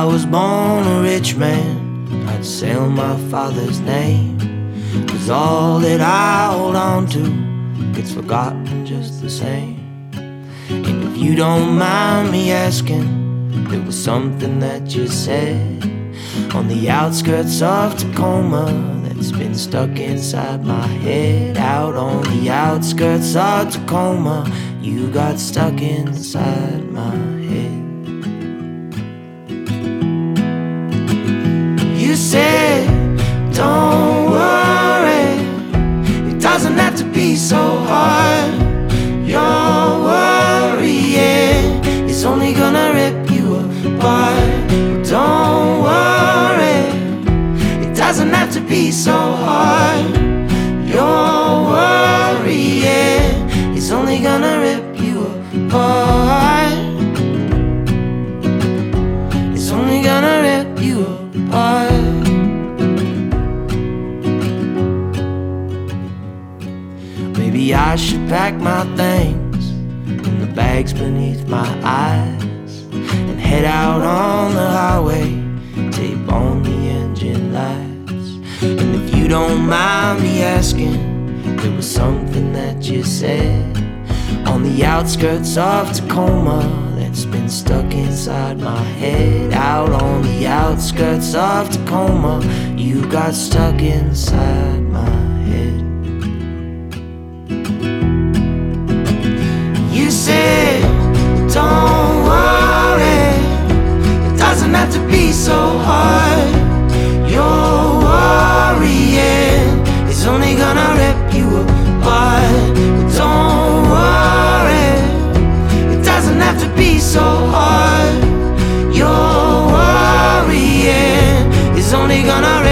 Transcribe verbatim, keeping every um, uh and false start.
was born a rich man, I'd sell my father's name. 'Cause all that I hold on to gets forgotten just the same. And if you don't mind me asking, there was something that you said on the outskirts of Tacoma that's been stuck inside my head. Out on the outskirts of Tacoma, you got stuck inside my head. You said, don't worry, it doesn't have to be so hard. Your worrying is only gonna rip you apart. Don't worry, it doesn't have to be so hard. Your worrying is only gonna rip you apart. It's only gonna rip you apart. Maybe I should pack my things in the bags beneath my eyes and head out on the highway, tape on the engine lights. And if you don't mind me asking, there was something that you said on the outskirts of Tacoma that's been stuck inside my head. Out on the outskirts of Tacoma, you got stuck inside my head. You said, don't worry, it doesn't have to be so hard. Your worrying is only gonna rip you apart. Don't worry, it doesn't have to be so hard. Your worrying is only gonna